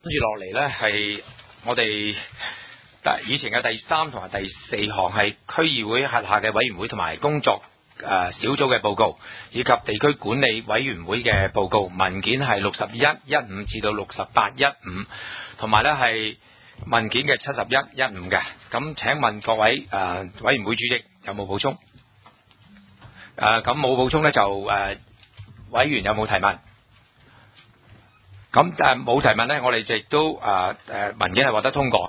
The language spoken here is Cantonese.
跟住落嚟呢，係我哋以前嘅第3同埋第4項係區議會轄下嘅委員會同埋工作小組嘅報告，以及地區管理委員會嘅報告。文件係6115至到6815，同埋呢係文件嘅7115嘅。咁請問各位委員會主席有冇補充？咁冇補充呢，就委員有冇提問？咁冇提問呢，我哋亦都文件係獲得通過。